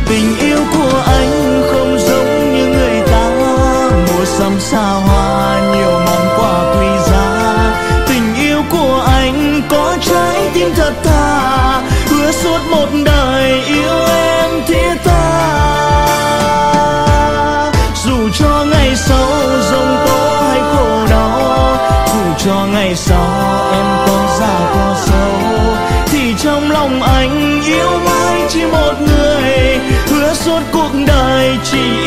Tình yêu của anh không giống như người ta, mua sắm xa hoa nhiều món quà quý giá. Tình yêu của anh có trái tim thật thà, hứa suốt một đời yêu em thiết tha. Dù cho ngày sau giông tố hay khổ đau, dù cho ngày sau em có già có xấu, thì trong lòng anh yêu mãi chỉ một người, hứa suốt cuộc đời chỉ